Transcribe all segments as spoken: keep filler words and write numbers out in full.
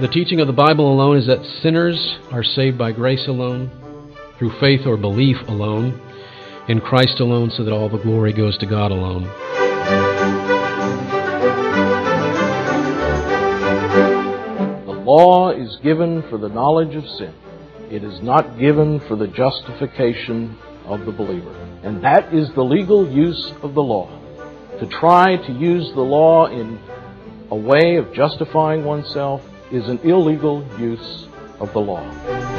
the teaching of the Bible alone is that sinners are saved by grace alone, through faith or belief alone, in Christ alone, so that all the glory goes to God alone. The law is given for the knowledge of sin. It is not given for the justification of the believer. And that is the legal use of the law. To try to use the law in a way of justifying oneself is an illegal use of the law.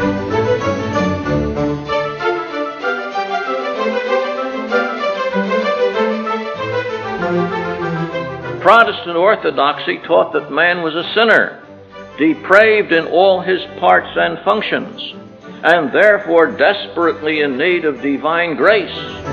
Protestant orthodoxy taught that man was a sinner, depraved in all his parts and functions, and therefore desperately in need of divine grace.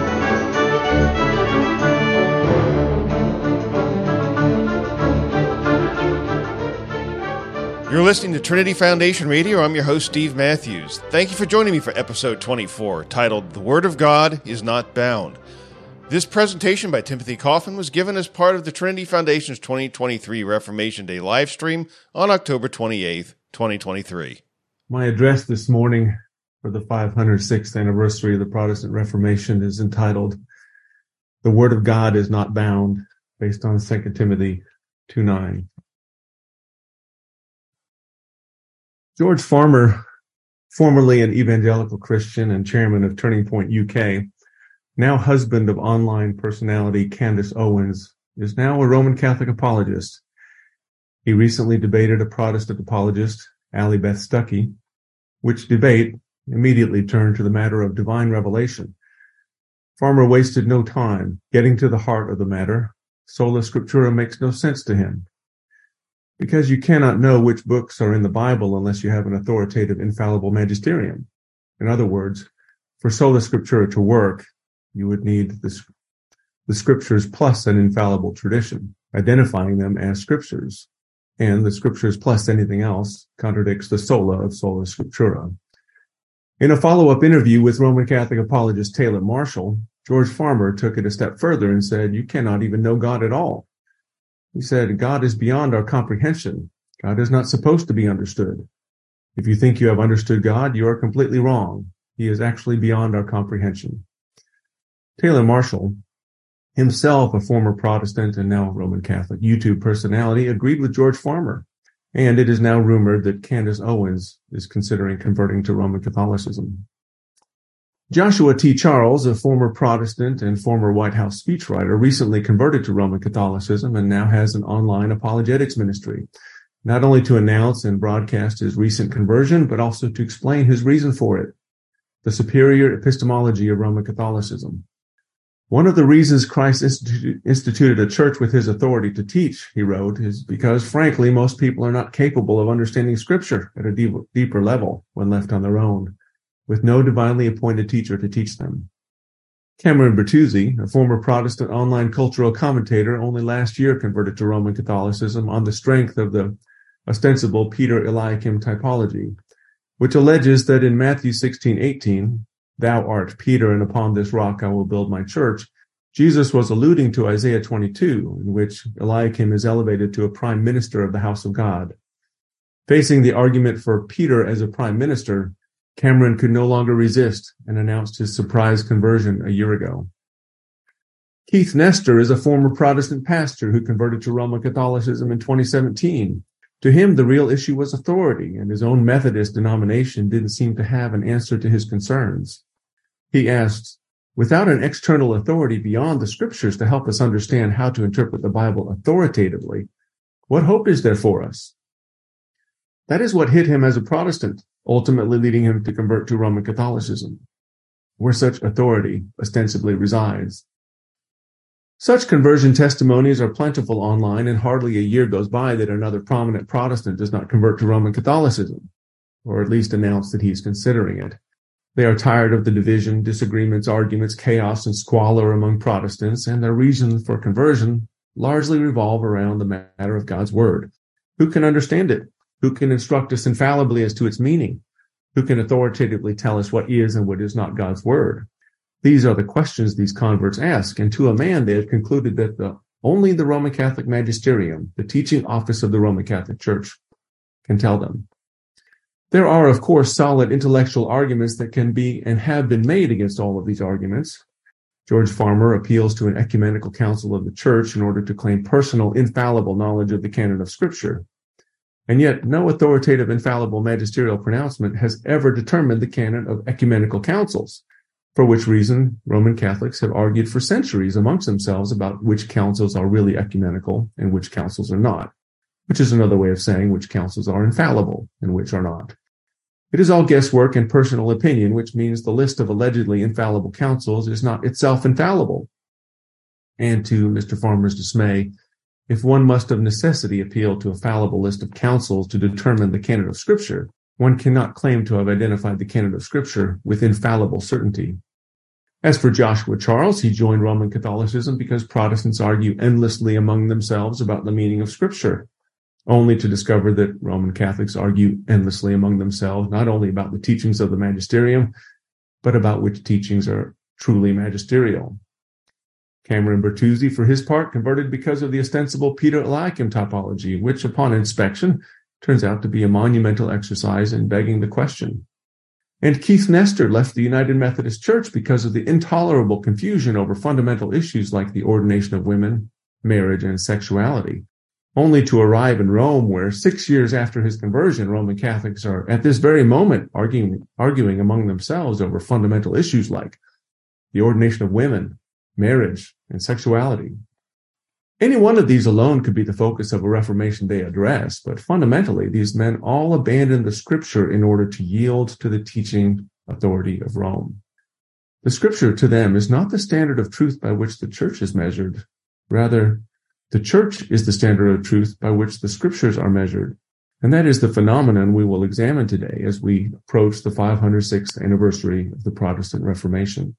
You're listening to Trinity Foundation Radio. I'm your host, Steve Matthews. Thank you for joining me for episode twenty-four, titled The Word of God is Not Bound. This presentation by Timothy Coffin was given as part of the Trinity Foundation's twenty twenty-three Reformation Day live stream on October twenty-eighth, twenty twenty-three. My address this morning for the five hundred sixth anniversary of the Protestant Reformation is entitled, The Word of God is Not Bound, based on Second Timothy two nine. George Farmer, formerly an evangelical Christian and chairman of Turning Point U K, now husband of online personality Candace Owens, is now a Roman Catholic apologist. He recently debated a Protestant apologist, Allie Beth Stuckey, which debate immediately turned to the matter of divine revelation. Farmer wasted no time getting to the heart of the matter. Sola Scriptura makes no sense to him. Because you cannot know which books are in the Bible unless you have an authoritative, infallible magisterium. In other words, for Sola Scriptura to work, you would need the, the Scriptures plus an infallible tradition, identifying them as Scriptures. And the Scriptures plus anything else contradicts the sola of Sola Scriptura. In a follow-up interview with Roman Catholic apologist Taylor Marshall, George Farmer took it a step further and said, you cannot even know God at all. He said, God is beyond our comprehension. God is not supposed to be understood. If you think you have understood God, you are completely wrong. He is actually beyond our comprehension. Taylor Marshall, himself a former Protestant and now Roman Catholic YouTube personality, agreed with George Farmer. And it is now rumored that Candace Owens is considering converting to Roman Catholicism. Joshua T. Charles, a former Protestant and former White House speechwriter, recently converted to Roman Catholicism and now has an online apologetics ministry, not only to announce and broadcast his recent conversion, but also to explain his reason for it, the superior epistemology of Roman Catholicism. One of the reasons Christ institu- instituted a church with his authority to teach, he wrote, is because, frankly, most people are not capable of understanding Scripture at a deep, deeper level when left on their own, with no divinely appointed teacher to teach them. Cameron Bertuzzi, a former Protestant online cultural commentator, only last year converted to Roman Catholicism on the strength of the ostensible Peter Eliakim typology, which alleges that in Matthew sixteen eighteen, "Thou art Peter, and upon this rock I will build my church," Jesus was alluding to Isaiah twenty-two, in which Eliakim is elevated to a prime minister of the house of God. Facing the argument for Peter as a prime minister, Cameron could no longer resist and announced his surprise conversion a year ago. Keith Nestor is a former Protestant pastor who converted to Roman Catholicism in twenty seventeen. To him, the real issue was authority, and his own Methodist denomination didn't seem to have an answer to his concerns. He asked, without an external authority beyond the Scriptures to help us understand how to interpret the Bible authoritatively, what hope is there for us? That is what hit him as a Protestant, ultimately leading him to convert to Roman Catholicism, where such authority ostensibly resides. Such conversion testimonies are plentiful online, and hardly a year goes by that another prominent Protestant does not convert to Roman Catholicism, or at least announce that he's considering it. They are tired of the division, disagreements, arguments, chaos, and squalor among Protestants, and their reasons for conversion largely revolve around the matter of God's Word. Who can understand it? Who can instruct us infallibly as to its meaning? Who can authoritatively tell us what is and what is not God's Word? These are the questions these converts ask, and to a man they have concluded that the, only the Roman Catholic magisterium, the teaching office of the Roman Catholic Church, can tell them. There are, of course, solid intellectual arguments that can be and have been made against all of these arguments. George Farmer appeals to an ecumenical council of the church in order to claim personal, infallible knowledge of the canon of Scripture. And yet, no authoritative, infallible magisterial pronouncement has ever determined the canon of ecumenical councils, for which reason Roman Catholics have argued for centuries amongst themselves about which councils are really ecumenical and which councils are not, which is another way of saying which councils are infallible and which are not. It is all guesswork and personal opinion, which means the list of allegedly infallible councils is not itself infallible. And to Mister Farmer's dismay, if one must of necessity appeal to a fallible list of councils to determine the canon of Scripture, one cannot claim to have identified the canon of Scripture with infallible certainty. As for Joshua Charles, he joined Roman Catholicism because Protestants argue endlessly among themselves about the meaning of Scripture, only to discover that Roman Catholics argue endlessly among themselves not only about the teachings of the magisterium, but about which teachings are truly magisterial. Cameron Bertuzzi, for his part, converted because of the ostensible Peter Eliakim topology, which, upon inspection, turns out to be a monumental exercise in begging the question. And Keith Nestor left the United Methodist Church because of the intolerable confusion over fundamental issues like the ordination of women, marriage, and sexuality, only to arrive in Rome, where six years after his conversion, Roman Catholics are at this very moment arguing, arguing among themselves over fundamental issues like the ordination of women, marriage, and sexuality. Any one of these alone could be the focus of a reformation they address, but fundamentally, these men all abandoned the Scripture in order to yield to the teaching authority of Rome. The Scripture to them is not the standard of truth by which the church is measured. Rather, the church is the standard of truth by which the Scriptures are measured, and that is the phenomenon we will examine today as we approach the five hundred sixth anniversary of the Protestant Reformation.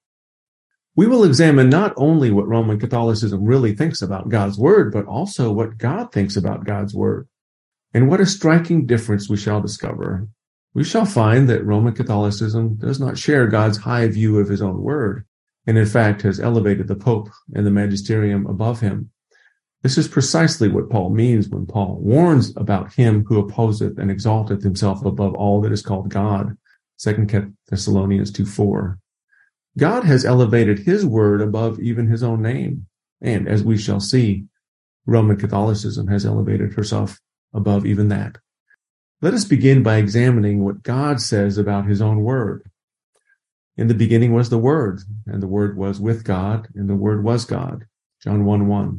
We will examine not only what Roman Catholicism really thinks about God's Word, but also what God thinks about God's Word. And what a striking difference we shall discover. We shall find that Roman Catholicism does not share God's high view of his own Word, and in fact has elevated the Pope and the magisterium above him. This is precisely what Paul means when Paul warns about him who opposeth and exalteth himself above all that is called God, Second Thessalonians two four. God has elevated his word above even his own name. And as we shall see, Roman Catholicism has elevated herself above even that. Let us begin by examining what God says about his own word. In the beginning was the Word, and the Word was with God, and the Word was God. John one one.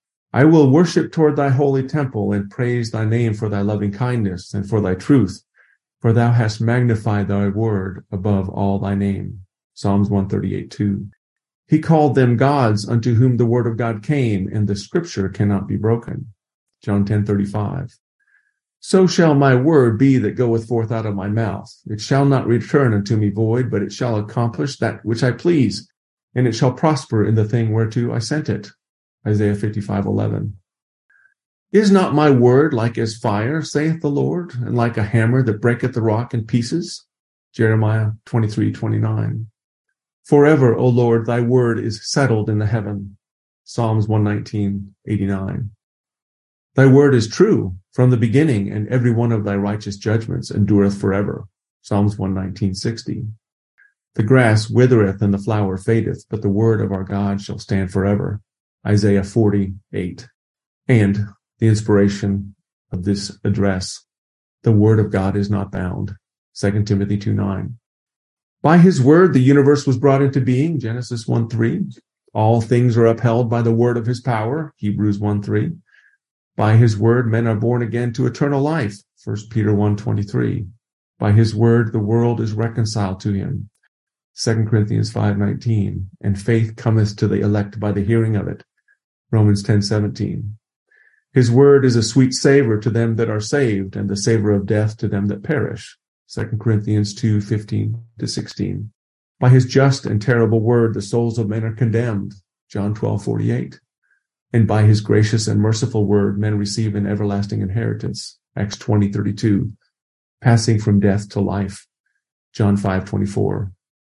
I will worship toward thy holy temple and praise thy name for thy loving kindness and for thy truth, for thou hast magnified thy word above all thy name. Psalms one thirty-eight two. He called them gods unto whom the word of God came, and the scripture cannot be broken. John ten thirty-five. So shall my word be that goeth forth out of my mouth. It shall not return unto me void, but it shall accomplish that which I please, and it shall prosper in the thing whereto I sent it. Isaiah fifty-five eleven. Is not my word like as fire, saith the Lord, and like a hammer that breaketh the rock in pieces? Jeremiah twenty-three twenty-nine. Forever, O Lord, thy word is settled in the heaven. Psalms one nineteen eighty-nine. Thy word is true from the beginning, and every one of thy righteous judgments endureth forever. Psalms one nineteen sixty. The grass withereth and the flower fadeth, but the word of our God shall stand forever. Isaiah forty eight. And the inspiration of this address, the word of God is not bound. Second Timothy two nine. By his word, the universe was brought into being. Genesis one three. All things are upheld by the word of his power. Hebrews one three. By his word, men are born again to eternal life. First Peter one twenty-three. By his word, the world is reconciled to him. Second Corinthians five nineteen. And faith cometh to the elect by the hearing of it. Romans ten seventeen. His word is a sweet savor to them that are saved, and the savor of death to them that perish. Second Corinthians two fifteen to sixteen. By his just and terrible word, the souls of men are condemned. John twelve forty-eight. And by his gracious and merciful word, men receive an everlasting inheritance. Acts twenty thirty-two. Passing from death to life. John five twenty-four.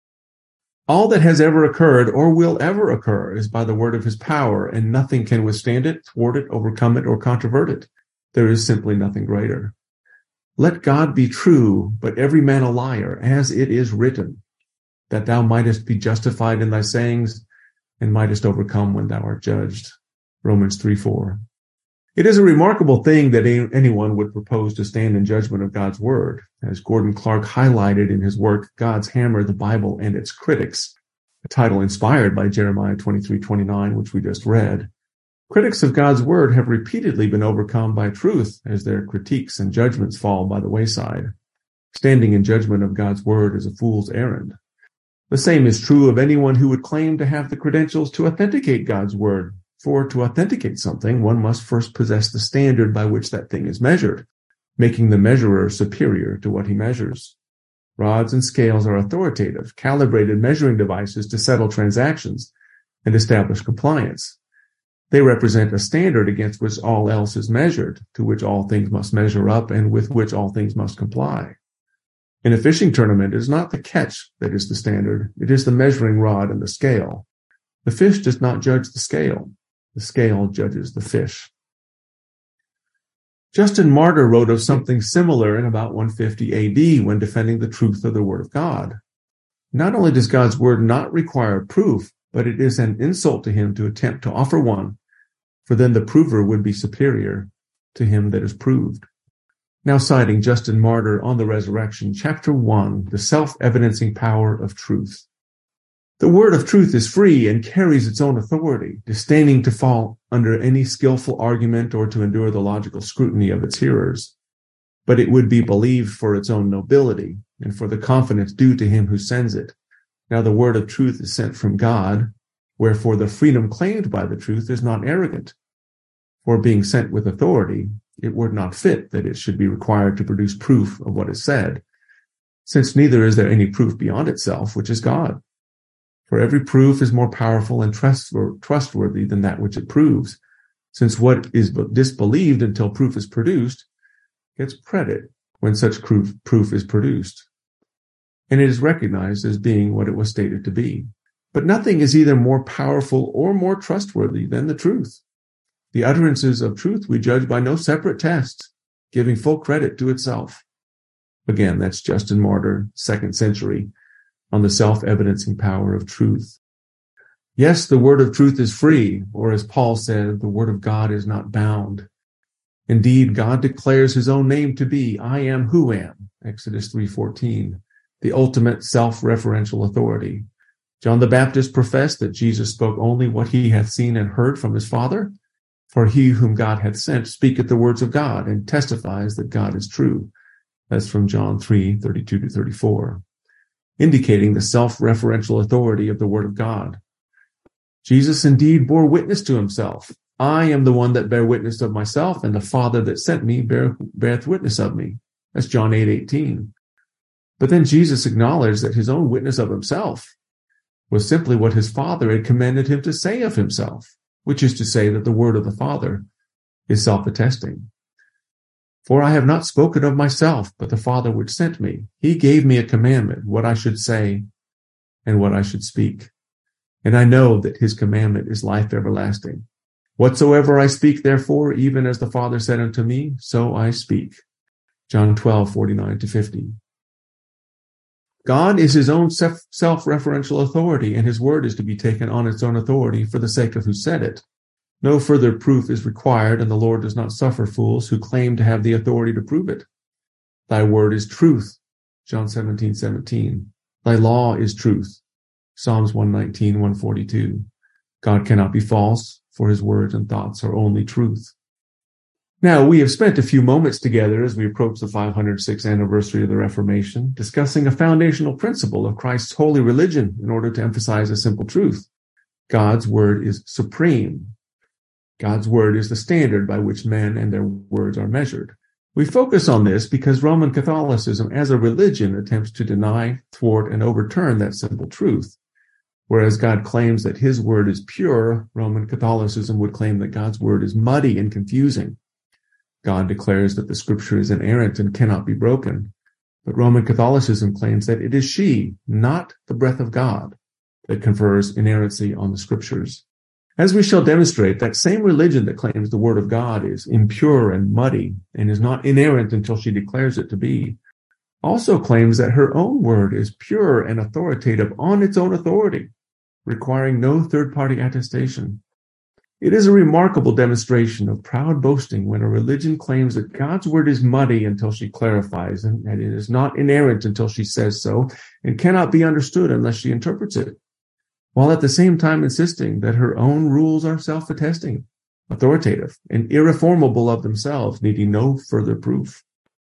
All that has ever occurred or will ever occur is by the word of his power, and nothing can withstand it, thwart it, overcome it, or controvert it. There is simply nothing greater. Let God be true, but every man a liar, as it is written, that thou mightest be justified in thy sayings, and mightest overcome when thou art judged. Romans three four. It is a remarkable thing that anyone would propose to stand in judgment of God's word, as Gordon Clark highlighted in his work, God's Hammer, the Bible and its Critics, a title inspired by Jeremiah twenty-three twenty-nine, which we just read. Critics of God's word have repeatedly been overcome by truth as their critiques and judgments fall by the wayside. Standing in judgment of God's word is a fool's errand. The same is true of anyone who would claim to have the credentials to authenticate God's word. For to authenticate something, one must first possess the standard by which that thing is measured, making the measurer superior to what he measures. Rods and scales are authoritative, calibrated measuring devices to settle transactions and establish compliance. They represent a standard against which all else is measured, to which all things must measure up, and with which all things must comply. In a fishing tournament, it is not the catch that is the standard, it is the measuring rod and the scale. The fish does not judge the scale. The scale judges the fish. Justin Martyr wrote of something similar in about one fifty A D when defending the truth of the Word of God. Not only does God's Word not require proof, but it is an insult to him to attempt to offer one, for then the prover would be superior to him that is proved. Now citing Justin Martyr on the resurrection, chapter one, the self-evidencing power of truth. The word of truth is free and carries its own authority, disdaining to fall under any skillful argument or to endure the logical scrutiny of its hearers. But it would be believed for its own nobility and for the confidence due to him who sends it. Now the word of truth is sent from God, wherefore the freedom claimed by the truth is not arrogant. For being sent with authority, it were not fit that it should be required to produce proof of what is said, since neither is there any proof beyond itself, which is God. For every proof is more powerful and trustworthy than that which it proves, since what is disbelieved until proof is produced gets credit when such proof is produced, and it is recognized as being what it was stated to be. But nothing is either more powerful or more trustworthy than the truth. The utterances of truth we judge by no separate test, giving full credit to itself. Again, that's Justin Martyr, second century, on the self-evidencing power of truth. Yes, the word of truth is free, or as Paul said, the word of God is not bound. Indeed, God declares his own name to be, I am who am, Exodus three fourteen, the ultimate self-referential authority. John the Baptist professed that Jesus spoke only what he hath seen and heard from his Father, for he whom God hath sent speaketh the words of God and testifies that God is true. That's from John three thirty-two to thirty-four. Indicating the self-referential authority of the Word of God. Jesus indeed bore witness to himself. I am the one that bear witness of myself, and the Father that sent me bear, beareth witness of me. That's John eight eighteen. But then Jesus acknowledged that his own witness of himself was simply what his Father had commanded him to say of himself, which is to say that the word of the Father is self-attesting. For I have not spoken of myself, but the Father which sent me. He gave me a commandment, what I should say and what I should speak. And I know that his commandment is life everlasting. Whatsoever I speak, therefore, even as the Father said unto me, so I speak. John twelve forty-nine to fifty. God is his own self-referential authority, and his word is to be taken on its own authority for the sake of who said it. No further proof is required, and the Lord does not suffer fools who claim to have the authority to prove it. Thy word is truth, John seventeen seventeen. Thy law is truth, Psalms one nineteen, one forty-two. God cannot be false, for his words and thoughts are only truth. Now, we have spent a few moments together as we approach the five hundred sixth anniversary of the Reformation, discussing a foundational principle of Christ's holy religion in order to emphasize a simple truth. God's word is supreme. God's word is the standard by which men and their words are measured. We focus on this because Roman Catholicism as a religion attempts to deny, thwart, and overturn that simple truth. Whereas God claims that his word is pure, Roman Catholicism would claim that God's word is muddy and confusing. God declares that the scripture is inerrant and cannot be broken. But Roman Catholicism claims that it is she, not the breath of God, that confers inerrancy on the scriptures. As we shall demonstrate, that same religion that claims the Word of God is impure and muddy and is not inerrant until she declares it to be, also claims that her own word is pure and authoritative on its own authority, requiring no third-party attestation. It is a remarkable demonstration of proud boasting when a religion claims that God's word is muddy until she clarifies, and that it is not inerrant until she says so, and cannot be understood unless she interprets it, while at the same time insisting that her own rules are self-attesting, authoritative, and irreformable of themselves, needing no further proof.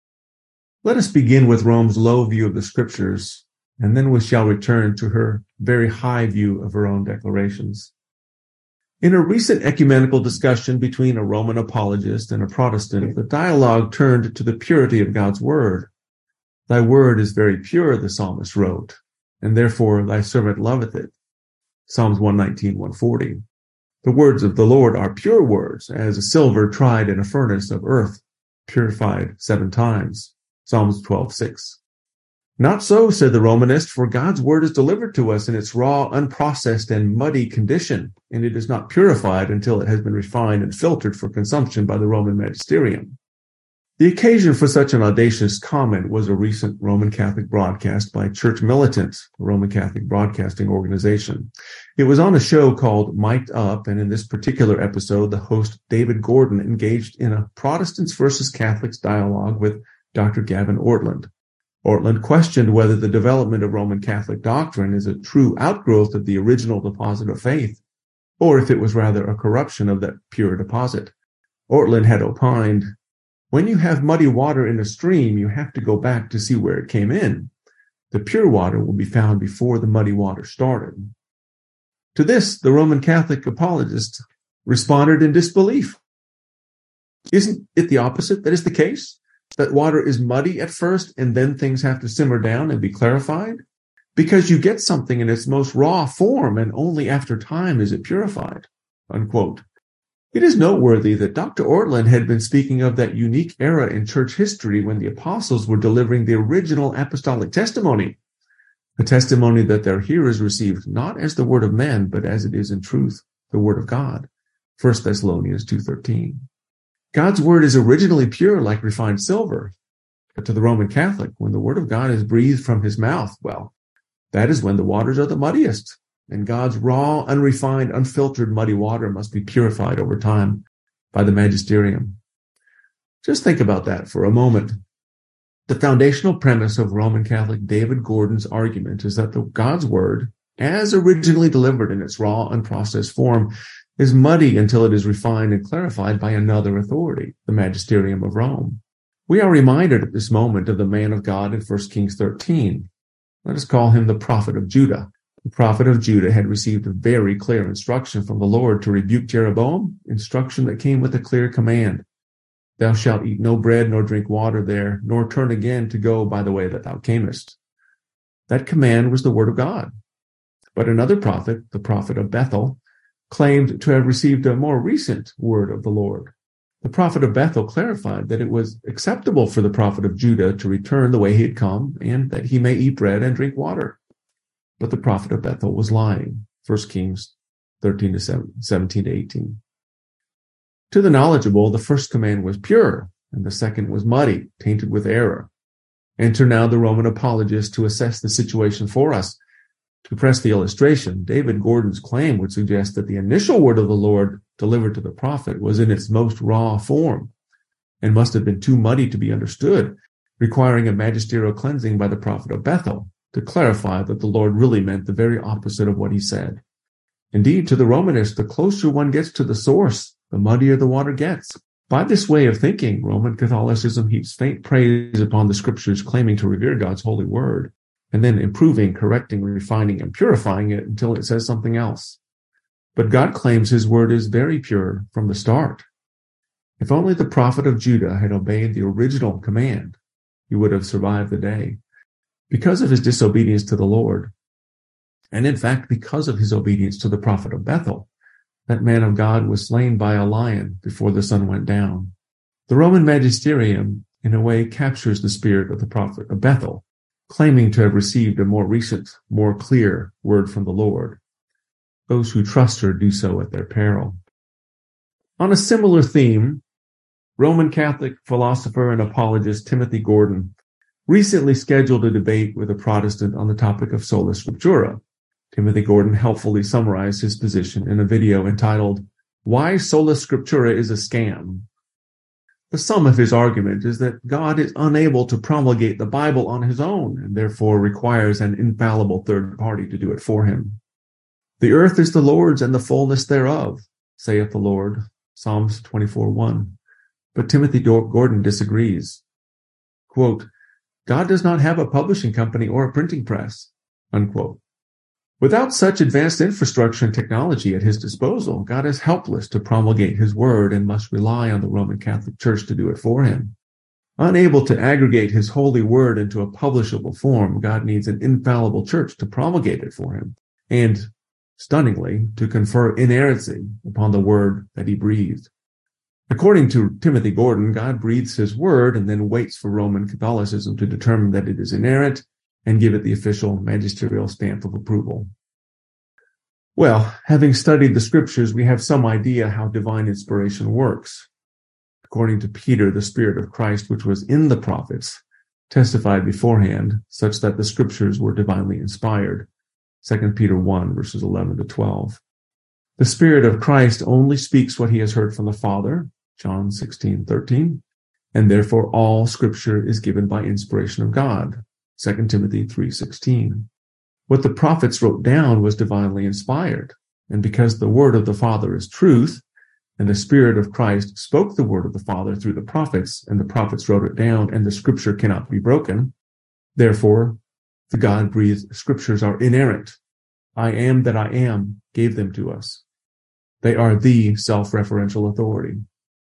Let us begin with Rome's low view of the Scriptures, and then we shall return to her very high view of her own declarations. In a recent ecumenical discussion between a Roman apologist and a Protestant, the dialogue turned to the purity of God's word. Thy word is very pure, the psalmist wrote, and therefore thy servant loveth it. Psalms one nineteen, one forty. The words of the Lord are pure words, as a silver tried in a furnace of earth, purified seven times. Psalms twelve, six. Not so, said the Romanist, for God's word is delivered to us in its raw, unprocessed, and muddy condition, and it is not purified until it has been refined and filtered for consumption by the Roman magisterium. The occasion for such an audacious comment was a recent Roman Catholic broadcast by Church Militant, the Roman Catholic Broadcasting Organization. It was on a show called Mic'd Up, and in this particular episode, the host David Gordon engaged in a Protestants versus Catholics dialogue with Doctor Gavin Ortlund. Ortlund questioned whether the development of Roman Catholic doctrine is a true outgrowth of the original deposit of faith, or if it was rather a corruption of that pure deposit. Ortlund had opined, when you have muddy water in a stream, you have to go back to see where it came in. The pure water will be found before the muddy water started. To this, the Roman Catholic apologist responded in disbelief. Isn't it the opposite that is the case? That water is muddy at first and then things have to simmer down and be clarified? Because you get something in its most raw form and only after time is it purified. Unquote. It is noteworthy that Doctor Ortlund had been speaking of that unique era in church history when the apostles were delivering the original apostolic testimony, a testimony that their hearers received not as the word of men, but as it is in truth, the word of God. First Thessalonians two thirteen. God's word is originally pure like refined silver, but to the Roman Catholic, when the word of God is breathed from his mouth, well, that is when the waters are the muddiest, and God's raw, unrefined, unfiltered muddy water must be purified over time by the magisterium. Just think about that for a moment. The foundational premise of Roman Catholic David Gordon's argument is that the God's word, as originally delivered in its raw, unprocessed form, is muddy until it is refined and clarified by another authority, the magisterium of Rome. We are reminded at this moment of the man of God in First Kings thirteen. Let us call him the prophet of Judah. The prophet of Judah had received a very clear instruction from the Lord to rebuke Jeroboam, instruction that came with a clear command. Thou shalt eat no bread nor drink water there, nor turn again to go by the way that thou camest. That command was the word of God. But another prophet, the prophet of Bethel, claimed to have received a more recent word of the Lord. The prophet of Bethel clarified that it was acceptable for the prophet of Judah to return the way he had come, and that he may eat bread and drink water. But the prophet of Bethel was lying. First Kings thirteen to seventeen to eighteen. To the knowledgeable, the first command was pure, and the second was muddy, tainted with error. Enter now the Roman apologist to assess the situation for us. To press the illustration, David Gordon's claim would suggest that the initial word of the Lord delivered to the prophet was in its most raw form and must have been too muddy to be understood, requiring a magisterial cleansing by the prophet of Bethel to clarify that the Lord really meant the very opposite of what he said. Indeed, to the Romanist, the closer one gets to the source, the muddier the water gets. By this way of thinking, Roman Catholicism heaps faint praise upon the scriptures claiming to revere God's holy word, and then improving, correcting, refining, and purifying it until it says something else. But God claims his word is very pure from the start. If only the prophet of Judah had obeyed the original command, he would have survived the day. Because of his disobedience to the Lord, and in fact because of his obedience to the prophet of Bethel, that man of God was slain by a lion before the sun went down. The Roman magisterium, in a way, captures the spirit of the prophet of Bethel, claiming to have received a more recent, more clear word from the Lord. those who trust her do so at their peril. On a similar theme, Roman Catholic philosopher and apologist Timothy Gordon recently scheduled a debate with a Protestant on the topic of sola scriptura. Timothy Gordon helpfully summarized his position in a video entitled, "Why Sola Scriptura is a Scam." The sum of his argument is that God is unable to promulgate the Bible on his own and therefore requires an infallible third party to do it for him. "The earth is the Lord's and the fullness thereof, saith the Lord," Psalms twenty-four one. But Timothy Gordon disagrees. Quote, "God does not have a publishing company or a printing press," unquote. Without such advanced infrastructure and technology at his disposal, God is helpless to promulgate his word and must rely on the Roman Catholic Church to do it for him. Unable to aggregate his holy word into a publishable form, God needs an infallible church to promulgate it for him and, stunningly, to confer inerrancy upon the word that he breathed. According to Timothy Gordon, God breathes his word and then waits for Roman Catholicism to determine that it is inerrant and give it the official magisterial stamp of approval. Well, having studied the scriptures, we have some idea how divine inspiration works. According to Peter, the Spirit of Christ, which was in the prophets, testified beforehand, such that the scriptures were divinely inspired. Second Peter one, verses eleven to twelve. The Spirit of Christ only speaks what he has heard from the Father, John sixteen thirteen, and therefore all scripture is given by inspiration of God, Second Timothy three sixteen. What the prophets wrote down was divinely inspired, and because the word of the Father is truth, and the Spirit of Christ spoke the word of the Father through the prophets, and the prophets wrote it down, and the scripture cannot be broken, therefore the God-breathed scriptures are inerrant. I am that I am gave them to us. They are the self-referential authority.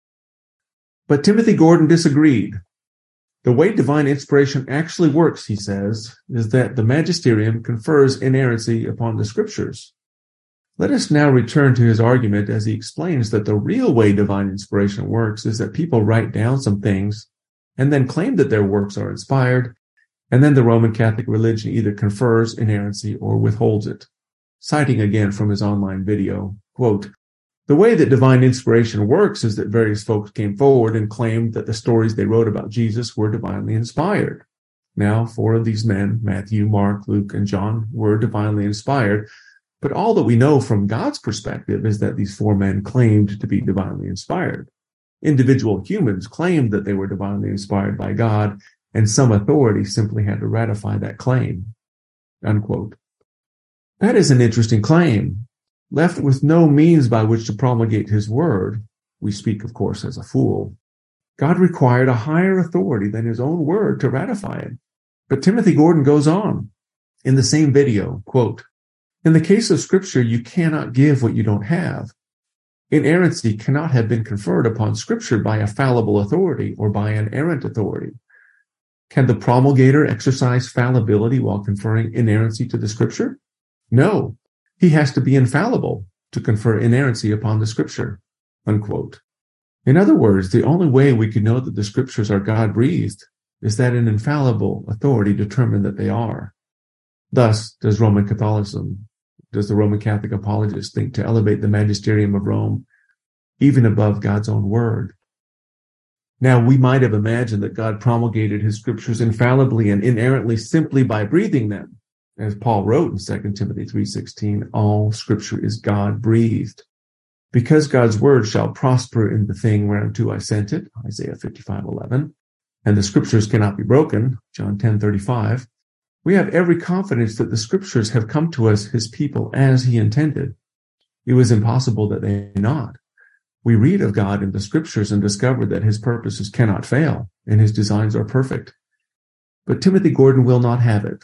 But Timothy Gordon disagreed. The way divine inspiration actually works, he says, is that the magisterium confers inerrancy upon the scriptures. Let us now return to his argument as he explains that the real way divine inspiration works is that people write down some things and then claim that their works are inspired, and then the Roman Catholic religion either confers inerrancy or withholds it. Citing again from his online video, quote, "The way that divine inspiration works is that various folks came forward and claimed that the stories they wrote about Jesus were divinely inspired. Now, four of these men, Matthew, Mark, Luke, and John, were divinely inspired, but all that we know from God's perspective is that these four men claimed to be divinely inspired. Individual humans claimed that they were divinely inspired by God, and some authority simply had to ratify that claim." Unquote. That is an interesting claim. Left with no means by which to promulgate his word, we speak, of course, as a fool, God required a higher authority than his own word to ratify it. But Timothy Gordon goes on in the same video, quote, "In the case of scripture, you cannot give what you don't have. Inerrancy cannot have been conferred upon scripture by a fallible authority or by an errant authority. Can the promulgator exercise fallibility while conferring inerrancy to the scripture? No. He has to be infallible to confer inerrancy upon the scripture." Unquote. In other words, the only way we can know that the scriptures are God-breathed is that an infallible authority determined that they are. Thus, does Roman Catholicism, does the Roman Catholic apologists think to elevate the magisterium of Rome even above God's own word. Now, we might have imagined that God promulgated his scriptures infallibly and inerrantly simply by breathing them. As Paul wrote in Second Timothy three sixteen, all scripture is God-breathed. Because God's word shall prosper in the thing whereunto I sent it, Isaiah fifty-five eleven, and the scriptures cannot be broken, John ten thirty-five, we have every confidence that the scriptures have come to us, his people, as he intended. It was impossible that they not. We read of God in the scriptures and discover that his purposes cannot fail, and his designs are perfect. But Timothy Gordon will not have it.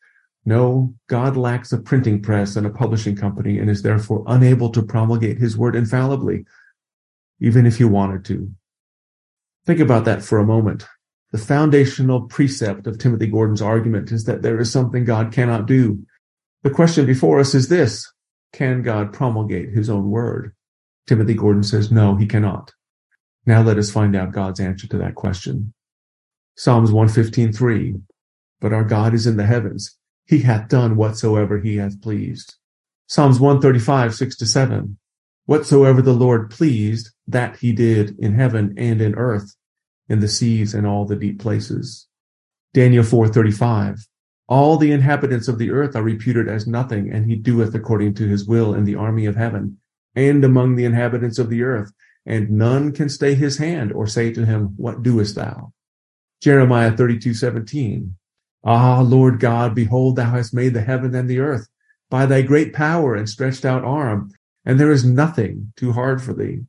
No, God lacks a printing press and a publishing company and is therefore unable to promulgate his word infallibly, even if he wanted to. Think about that for a moment. The foundational precept of Timothy Gordon's argument is that there is something God cannot do. The question before us is this: can God promulgate his own word? Timothy Gordon says no, he cannot. Now let us find out God's answer to that question. Psalms one fifteen three, but our God is in the heavens. He hath done whatsoever he hath pleased. Psalms one thirty-five, six to seven. Whatsoever the Lord pleased, that he did in heaven and in earth, in the seas and all the deep places. Daniel four thirty-five. All the inhabitants of the earth are reputed as nothing, and he doeth according to his will in the army of heaven, and among the inhabitants of the earth, and none can stay his hand or say to him, What doest thou? Jeremiah thirty-two seventeen. Ah, Lord God, behold, thou hast made the heaven and the earth by thy great power and stretched out arm, and there is nothing too hard for thee.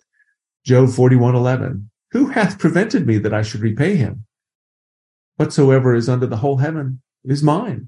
Job forty-one eleven. Who hath prevented me that I should repay him? Whatsoever is under the whole heaven is mine.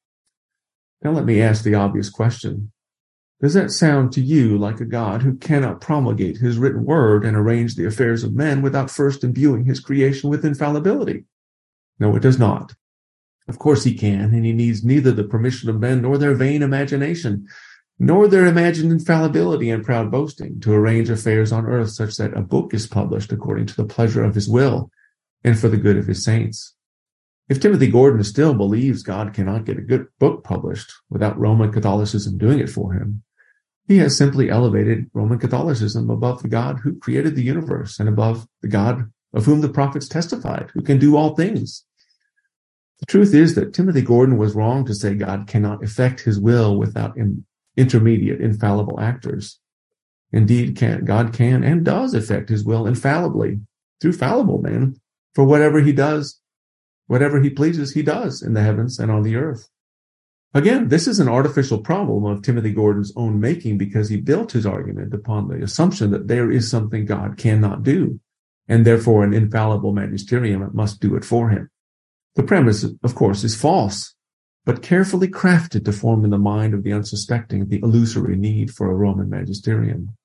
Now let me ask the obvious question. Does that sound to you like a God who cannot promulgate his written word and arrange the affairs of men without first imbuing his creation with infallibility? No, it does not. Of course he can, and he needs neither the permission of men nor their vain imagination, nor their imagined infallibility and proud boasting to arrange affairs on earth such that a book is published according to the pleasure of his will and for the good of his saints. If Timothy Gordon still believes God cannot get a good book published without Roman Catholicism doing it for him, he has simply elevated Roman Catholicism above the God who created the universe and above the God of whom the prophets testified, who can do all things. The truth is that Timothy Gordon was wrong to say God cannot effect his will without in, intermediate infallible actors. Indeed, can, God can and does effect his will infallibly through fallible men, for whatever he does, whatever he pleases, he does in the heavens and on the earth. Again, this is an artificial problem of Timothy Gordon's own making because he built his argument upon the assumption that there is something God cannot do, and therefore an infallible magisterium must do it for him. The premise, of course, is false, but carefully crafted to form in the mind of the unsuspecting the illusory need for a Roman magisterium.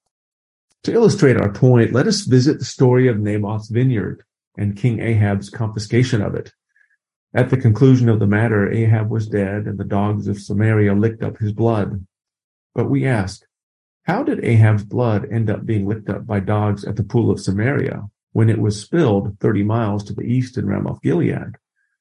To illustrate our point, let us visit the story of Naboth's vineyard and King Ahab's confiscation of it. At the conclusion of the matter, Ahab was dead, and the dogs of Samaria licked up his blood. But we ask, how did Ahab's blood end up being licked up by dogs at the pool of Samaria when it was spilled thirty miles to the east in Ramoth-Gilead?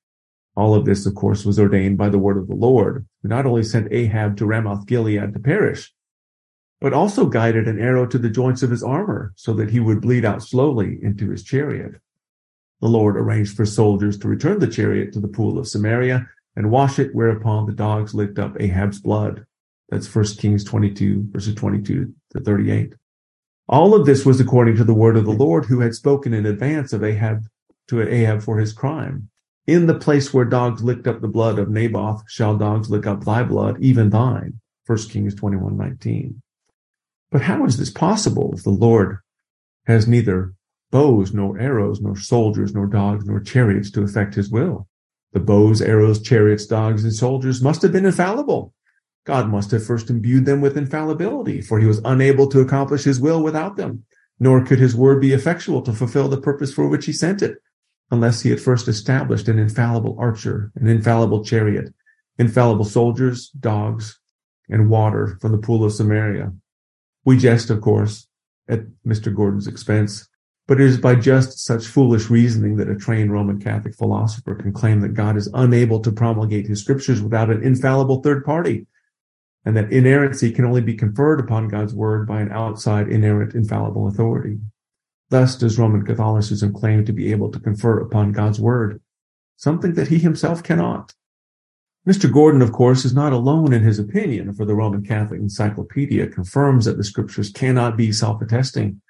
All of this, of course, was ordained by the word of the Lord, who not only sent Ahab to Ramoth-Gilead to perish, but also guided an arrow to the joints of his armor so that he would bleed out slowly into his chariot. The Lord arranged for soldiers to return the chariot to the pool of Samaria and wash it, whereupon the dogs licked up Ahab's blood. That's First Kings twenty-two, verses twenty-two to thirty-eight. All of this was according to the word of the Lord, who had spoken in advance of Ahab to Ahab for his crime. In the place where dogs licked up the blood of Naboth shall dogs lick up thy blood, even thine. First Kings twenty-one nineteen. But how is this possible if the Lord has neither bows, nor arrows, nor soldiers, nor dogs, nor chariots to effect his will? The bows, arrows, chariots, dogs, and soldiers must have been infallible. God must have first imbued them with infallibility, for he was unable to accomplish his will without them, nor could his word be effectual to fulfill the purpose for which he sent it, unless he had first established an infallible archer, an infallible chariot, infallible soldiers, dogs, and water from the pool of Samaria. We jest, of course, at Mister Gordon's expense, but it is by just such foolish reasoning that a trained Roman Catholic philosopher can claim that God is unable to promulgate his scriptures without an infallible third party, and that inerrancy can only be conferred upon God's word by an outside inerrant infallible authority. Thus does Roman Catholicism claim to be able to confer upon God's word, something that he himself cannot. Mister Gordon, of course, is not alone in his opinion, for the Roman Catholic Encyclopedia confirms that the scriptures cannot be self-attesting.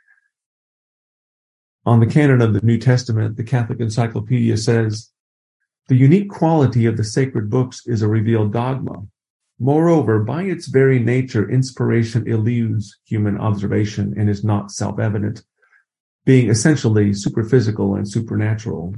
On the canon of the New Testament, the Catholic Encyclopedia says, "The unique quality of the sacred books is a revealed dogma. Moreover, by its very nature, inspiration eludes human observation and is not self-evident, being essentially superphysical and supernatural.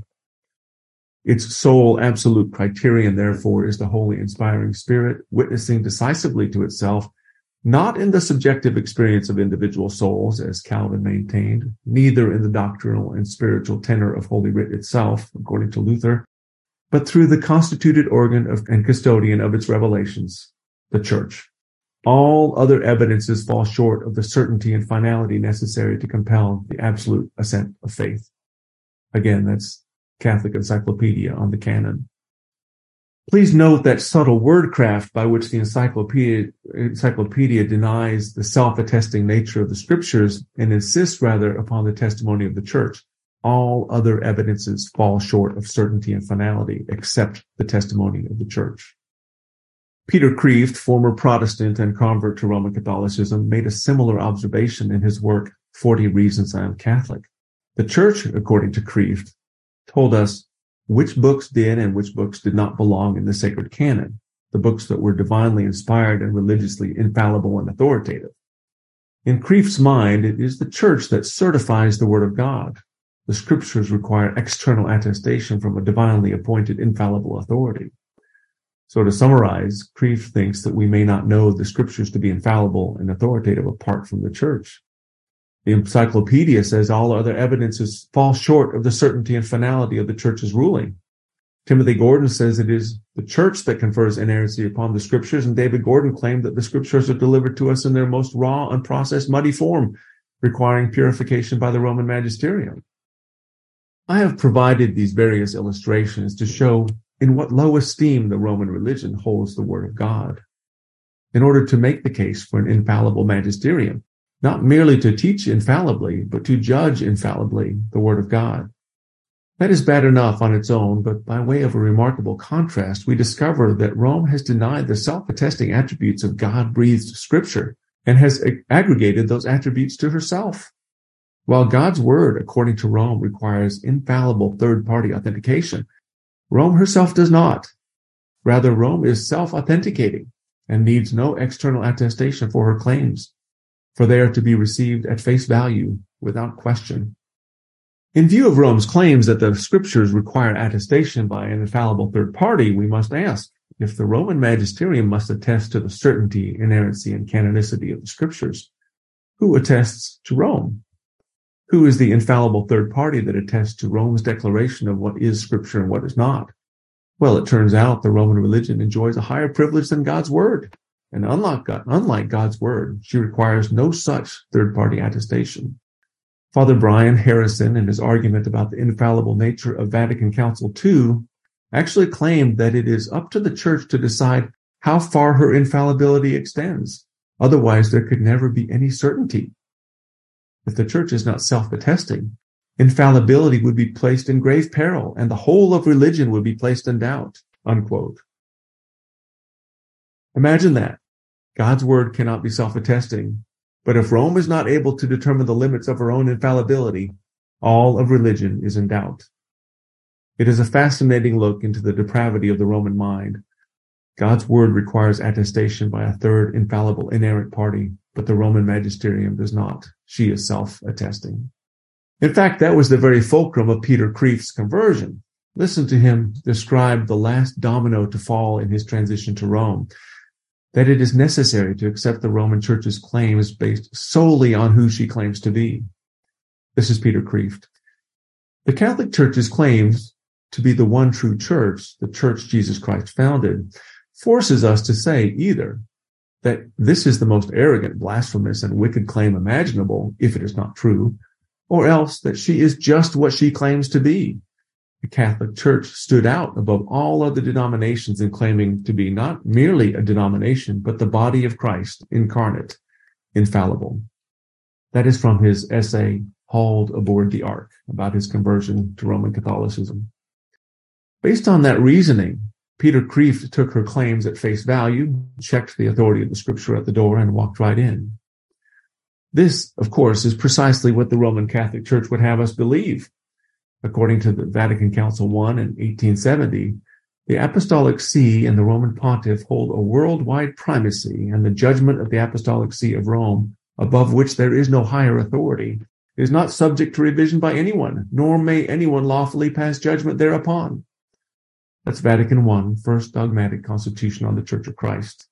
Its sole absolute criterion, therefore, is the Holy Inspiring Spirit, witnessing decisively to itself, not in the subjective experience of individual souls, as Calvin maintained, neither in the doctrinal and spiritual tenor of Holy Writ itself, according to Luther, but through the constituted organ of, and custodian of its revelations, the Church. All other evidences fall short of the certainty and finality necessary to compel the absolute assent of faith." Again, that's Catholic Encyclopedia on the canon. Please note that subtle wordcraft by which the encyclopedia, encyclopedia denies the self-attesting nature of the scriptures and insists rather upon the testimony of the church. All other evidences fall short of certainty and finality except the testimony of the church. Peter Kreeft, former Protestant and convert to Roman Catholicism, made a similar observation in his work, forty Reasons I Am Catholic. The church, according to Kreeft, told us which books did and which books did not belong in the sacred canon, the books that were divinely inspired and religiously infallible and authoritative. In Kreeft's mind, it is the church that certifies the Word of God. The scriptures require external attestation from a divinely appointed infallible authority. So to summarize, Kreeft thinks that we may not know the scriptures to be infallible and authoritative apart from the church. The encyclopedia says all other evidences fall short of the certainty and finality of the church's ruling. Timothy Gordon says it is the church that confers inerrancy upon the scriptures, and David Gordon claimed that the scriptures are delivered to us in their most raw, unprocessed, muddy form, requiring purification by the Roman magisterium. I have provided these various illustrations to show in what low esteem the Roman religion holds the Word of God, in order to make the case for an infallible magisterium, not merely to teach infallibly, but to judge infallibly the Word of God. That is bad enough on its own, but by way of a remarkable contrast, we discover that Rome has denied the self-attesting attributes of God-breathed Scripture and has aggregated those attributes to herself. While God's Word, according to Rome, requires infallible third-party authentication, Rome herself does not. Rather, Rome is self-authenticating and needs no external attestation for her claims, for they are to be received at face value without question. In view of Rome's claims that the scriptures require attestation by an infallible third party, we must ask, if the Roman magisterium must attest to the certainty, inerrancy, and canonicity of the scriptures, who attests to Rome? Who is the infallible third party that attests to Rome's declaration of what is scripture and what is not? Well, it turns out the Roman religion enjoys a higher privilege than God's word. And unlike, God, unlike God's word, she requires no such third-party attestation. Father Brian Harrison, in his argument about the infallible nature of Vatican Council two, actually claimed that it is up to the church to decide how far her infallibility extends. Otherwise, there could never be any certainty. If the church is not self-attesting, infallibility would be placed in grave peril, and the whole of religion would be placed in doubt, unquote. Imagine that. God's word cannot be self-attesting, but if Rome is not able to determine the limits of her own infallibility, all of religion is in doubt. It is a fascinating look into the depravity of the Roman mind. God's word requires attestation by a third infallible inerrant party, but the Roman magisterium does not. She is self-attesting. In fact, that was the very fulcrum of Peter Kreeft's conversion. Listen to him describe the last domino to fall in his transition to Rome, that it is necessary to accept the Roman Church's claims based solely on who she claims to be. This is Peter Kreeft. The Catholic Church's claims to be the one true church, the church Jesus Christ founded, forces us to say either that this is the most arrogant, blasphemous, and wicked claim imaginable, if it is not true, or else that she is just what she claims to be. The Catholic Church stood out above all other denominations in claiming to be not merely a denomination, but the body of Christ, incarnate, infallible. That is from his essay, Hauled Aboard the Ark, about his conversion to Roman Catholicism. Based on that reasoning, Peter Kreeft took her claims at face value, checked the authority of the scripture at the door, and walked right in. This, of course, is precisely what the Roman Catholic Church would have us believe. According to the Vatican Council one in eighteen seventy, the Apostolic See and the Roman Pontiff hold a worldwide primacy, and the judgment of the Apostolic See of Rome, above which there is no higher authority, is not subject to revision by anyone, nor may anyone lawfully pass judgment thereupon. That's Vatican one, First Dogmatic Constitution on the Church of Christ.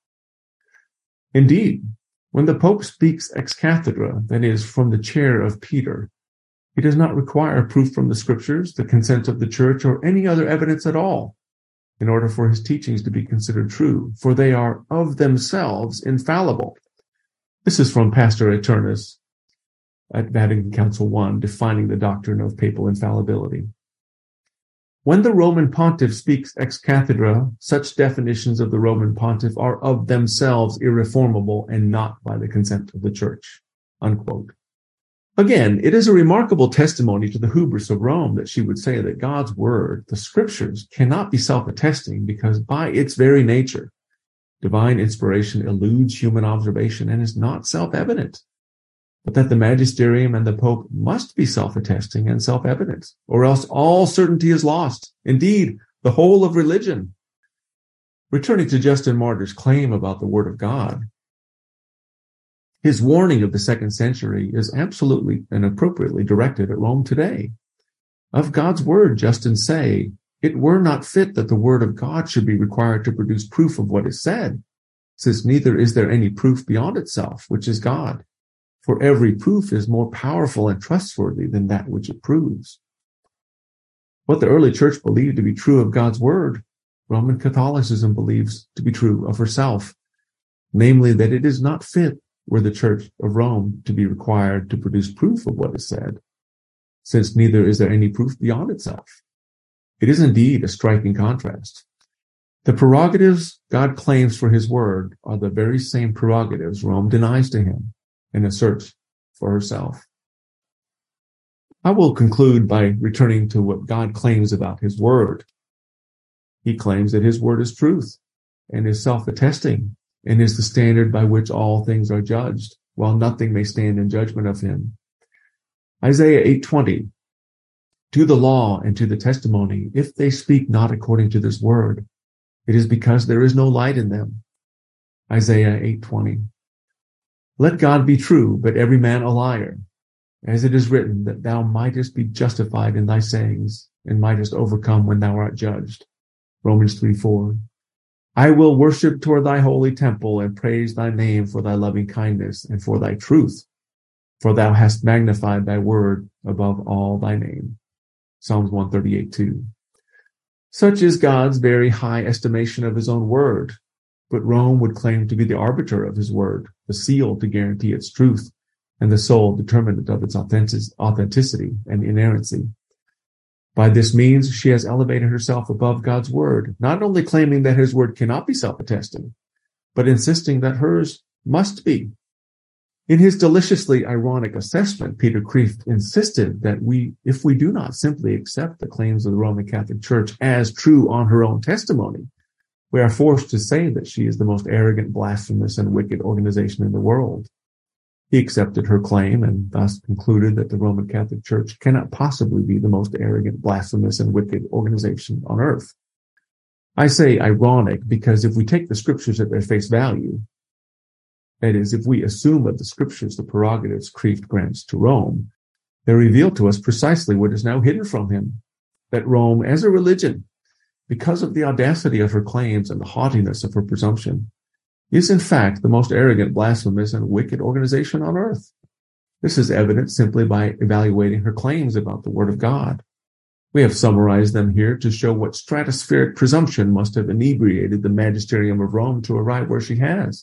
Indeed, when the Pope speaks ex cathedra, that is, from the chair of Peter, he does not require proof from the scriptures, the consent of the church, or any other evidence at all, in order for his teachings to be considered true, for they are of themselves infallible. This is from Pastor Aeternus at Vatican Council one, defining the doctrine of papal infallibility. When the Roman pontiff speaks ex cathedra, such definitions of the Roman pontiff are of themselves irreformable and not by the consent of the church." Unquote. Again, it is a remarkable testimony to the hubris of Rome that she would say that God's word, the scriptures, cannot be self-attesting because by its very nature, divine inspiration eludes human observation and is not self-evident, but that the magisterium and the pope must be self-attesting and self-evident, or else all certainty is lost. Indeed, the whole of religion. Returning to Justin Martyr's claim about the word of God, his warning of the second century is absolutely and appropriately directed at Rome today. Of God's word, Justin say, "It were not fit that the word of God should be required to produce proof of what is said, since neither is there any proof beyond itself, which is God. For every proof is more powerful and trustworthy than that which it proves." What the early church believed to be true of God's word, Roman Catholicism believes to be true of herself, namely that it is not fit were the Church of Rome to be required to produce proof of what is said, since neither is there any proof beyond itself. It is indeed a striking contrast. The prerogatives God claims for his word are the very same prerogatives Rome denies to him and asserts for herself. I will conclude by returning to what God claims about his word. He claims that his word is truth and is self-attesting and is the standard by which all things are judged, while nothing may stand in judgment of him. Isaiah eight twenty, "To the law and to the testimony, if they speak not according to this word, it is because there is no light in them." Isaiah eight twenty. "Let God be true, but every man a liar, as it is written, that thou mightest be justified in thy sayings, and mightest overcome when thou art judged." Romans three four. "I will worship toward thy holy temple and praise thy name for thy loving kindness and for thy truth, for thou hast magnified thy word above all thy name." Psalms one thirty-eight two. Such is God's very high estimation of his own word, but Rome would claim to be the arbiter of his word, the seal to guarantee its truth, and the sole determinant of its authenticity and inerrancy. By this means, she has elevated herself above God's word, not only claiming that his word cannot be self-attesting, but insisting that hers must be. In his deliciously ironic assessment, Peter Kreeft insisted that we, if we do not simply accept the claims of the Roman Catholic Church as true on her own testimony, we are forced to say that she is the most arrogant, blasphemous, and wicked organization in the world. He accepted her claim and thus concluded that the Roman Catholic Church cannot possibly be the most arrogant, blasphemous, and wicked organization on earth. I say ironic because if we take the scriptures at their face value, that is, if we assume of the scriptures the prerogatives Kreeft grants to Rome, they reveal to us precisely what is now hidden from him, that Rome, as a religion, because of the audacity of her claims and the haughtiness of her presumption, is in fact the most arrogant, blasphemous, and wicked organization on earth. This is evident simply by evaluating her claims about the Word of God. We have summarized them here to show what stratospheric presumption must have inebriated the magisterium of Rome to arrive where she has.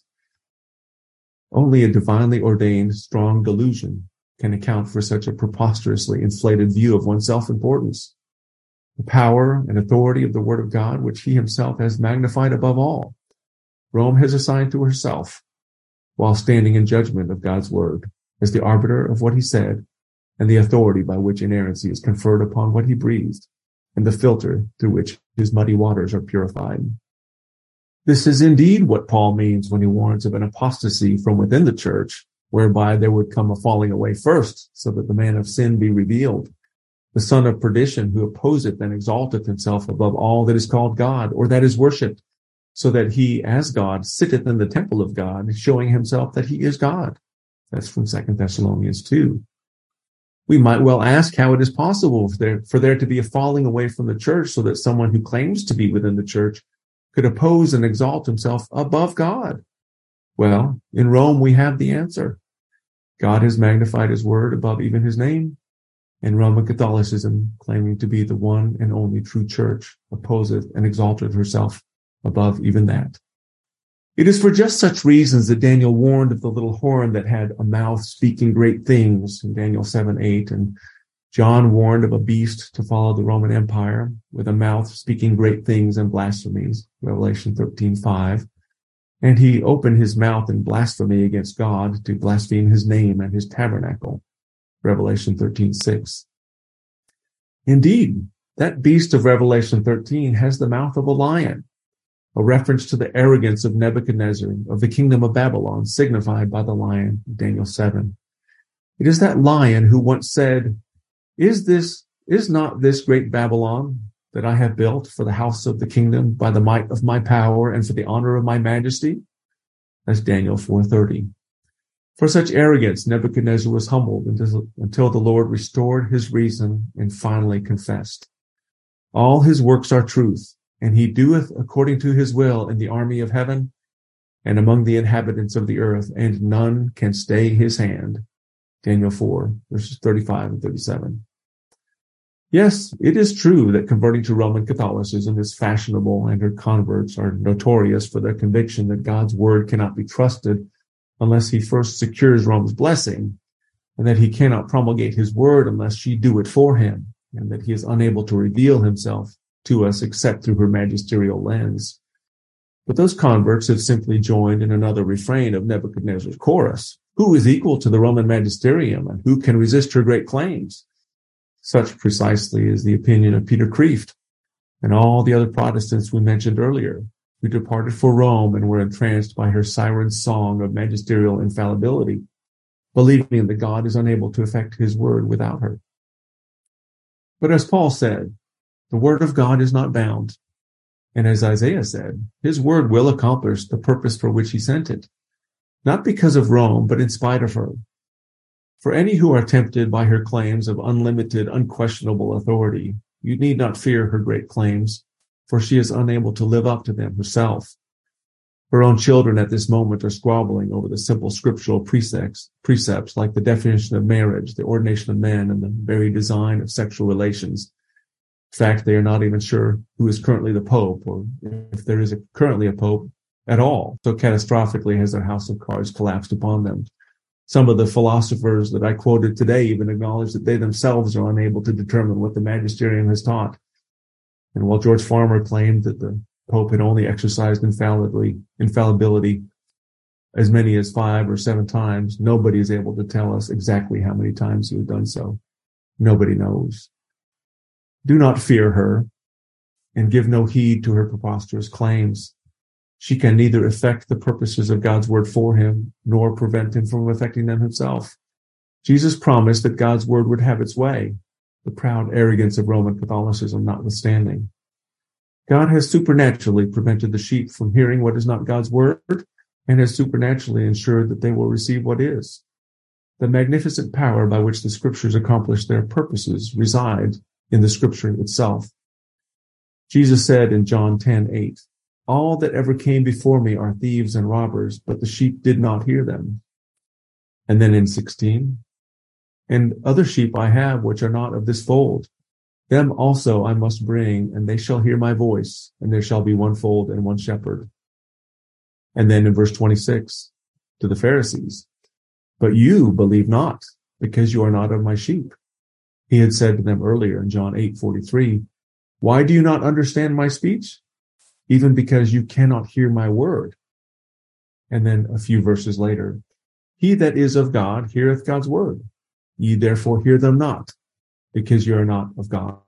Only a divinely ordained, strong delusion can account for such a preposterously inflated view of one's self-importance. The power and authority of the Word of God, which he himself has magnified above all, Rome has assigned to herself, while standing in judgment of God's word as the arbiter of what he said and the authority by which inerrancy is conferred upon what he breathed and the filter through which his muddy waters are purified. This is indeed what Paul means when he warns of an apostasy from within the church, whereby there would come a falling away first, so that the man of sin be revealed, the son of perdition who opposeth and exalteth himself above all that is called God or that is worshipped, so that he, as God, sitteth in the temple of God, showing himself that he is God. That's from Second Thessalonians two. We might well ask how it is possible for there, for there to be a falling away from the church so that someone who claims to be within the church could oppose and exalt himself above God. Well, in Rome we have the answer. God has magnified his word above even his name, and Roman Catholicism, claiming to be the one and only true church, opposeth and exalteth herself above even that. It is for just such reasons that Daniel warned of the little horn that had a mouth speaking great things in Daniel seven eight, and John warned of a beast to follow the Roman Empire with a mouth speaking great things and blasphemies, Revelation thirteen five. And he opened his mouth in blasphemy against God to blaspheme his name and his tabernacle, Revelation thirteen six. Indeed, that beast of Revelation thirteen has the mouth of a lion, a reference to the arrogance of Nebuchadnezzar of the kingdom of Babylon, signified by the lion, Daniel seven. It is that lion who once said, Is this, is not this great Babylon that I have built for the house of the kingdom by the might of my power and for the honor of my majesty? That's Daniel four thirty. For such arrogance, Nebuchadnezzar was humbled until, until the Lord restored his reason and finally confessed. All his works are truth, and he doeth according to his will in the army of heaven and among the inhabitants of the earth, and none can stay his hand. Daniel four, verses thirty-five and thirty-seven. Yes, it is true that converting to Roman Catholicism is fashionable, and her converts are notorious for their conviction that God's word cannot be trusted unless he first secures Rome's blessing, and that he cannot promulgate his word unless she do it for him, and that he is unable to reveal himself to us except through her magisterial lens. But those converts have simply joined in another refrain of Nebuchadnezzar's chorus. Who is equal to the Roman magisterium, and who can resist her great claims? Such precisely is the opinion of Peter Kreeft and all the other Protestants we mentioned earlier, who departed for Rome and were entranced by her siren song of magisterial infallibility, believing that God is unable to effect his word without her. But as Paul said, the word of God is not bound. And as Isaiah said, his word will accomplish the purpose for which he sent it, not because of Rome, but in spite of her. For any who are tempted by her claims of unlimited, unquestionable authority, you need not fear her great claims, for she is unable to live up to them herself. Her own children at this moment are squabbling over the simple scriptural precepts, precepts like the definition of marriage, the ordination of men, and the very design of sexual relations. In fact, they are not even sure who is currently the Pope, or if there is a, currently a Pope at all. So catastrophically has their house of cards collapsed upon them. Some of the philosophers that I quoted today even acknowledge that they themselves are unable to determine what the magisterium has taught. And while George Farmer claimed that the Pope had only exercised infallibly, infallibility as many as five or seven times, nobody is able to tell us exactly how many times he has done so. Nobody knows. Do not fear her, and give no heed to her preposterous claims. She can neither effect the purposes of God's word for him, nor prevent him from effecting them himself. Jesus promised that God's word would have its way, the proud arrogance of Roman Catholicism notwithstanding. God has supernaturally prevented the sheep from hearing what is not God's word, and has supernaturally ensured that they will receive what is. The magnificent power by which the scriptures accomplish their purposes resides in the scripture itself. Jesus said in John ten eight, all that ever came before me are thieves and robbers, but the sheep did not hear them. And then in sixteen, and other sheep I have which are not of this fold. Them also I must bring, and they shall hear my voice, and there shall be one fold and one shepherd. And then in verse twenty-six, to the Pharisees, but you believe not, because you are not of my sheep. He had said to them earlier in John eight forty-three, why do you not understand my speech? Even because you cannot hear my word. And then a few verses later, he that is of God heareth God's word. Ye therefore hear them not, because you are not of God.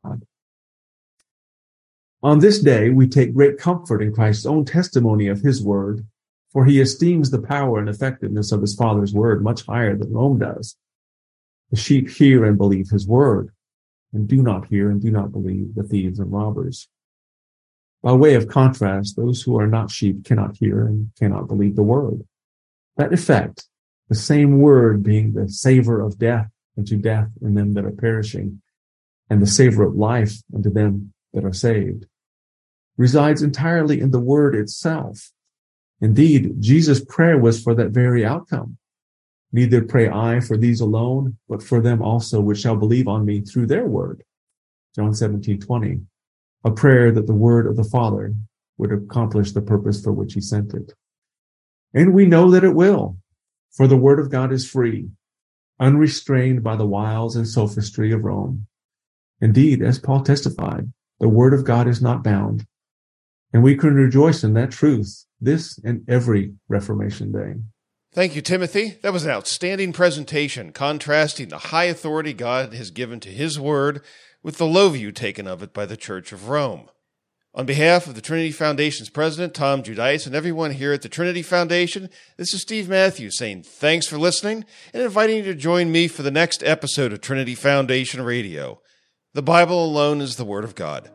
On this day, we take great comfort in Christ's own testimony of his word, for he esteems the power and effectiveness of his Father's word much higher than Rome does. The sheep hear and believe his word, and do not hear and do not believe the thieves and robbers. By way of contrast, those who are not sheep cannot hear and cannot believe the word. That effect, the same word being the savor of death unto death in them that are perishing, and the savor of life unto them that are saved, resides entirely in the word itself. Indeed, Jesus' prayer was for that very outcome. Neither pray I for these alone, but for them also which shall believe on me through their word. John seventeen twenty. A prayer that the word of the Father would accomplish the purpose for which he sent it. And we know that it will, for the word of God is free, unrestrained by the wiles and sophistry of Rome. Indeed, as Paul testified, the word of God is not bound, and we can rejoice in that truth this and every Reformation Day. Thank you, Timothy. That was an outstanding presentation, contrasting the high authority God has given to his word with the low view taken of it by the Church of Rome. On behalf of the Trinity Foundation's president, Tom Giudice, and everyone here at the Trinity Foundation, this is Steve Matthews saying thanks for listening and inviting you to join me for the next episode of Trinity Foundation Radio. The Bible alone is the Word of God.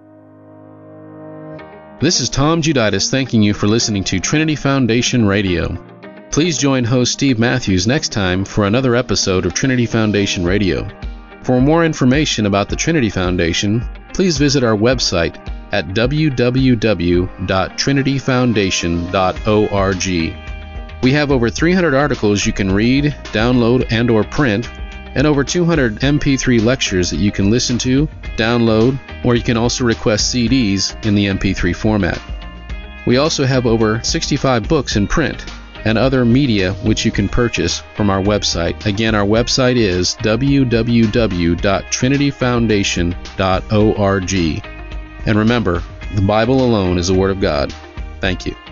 This is Tom Giudice thanking you for listening to Trinity Foundation Radio. Please join host Steve Matthews next time for another episode of Trinity Foundation Radio. For more information about the Trinity Foundation, please visit our website at w w w dot trinity foundation dot org. We have over three hundred articles you can read, download, and or print, and over two hundred M P three lectures that you can listen to, download, or you can also request C Ds in the M P three format. We also have over sixty-five books in print and other media which you can purchase from our website. Again, our website is w w w dot trinity foundation dot org. And remember, the Bible alone is the Word of God. Thank you.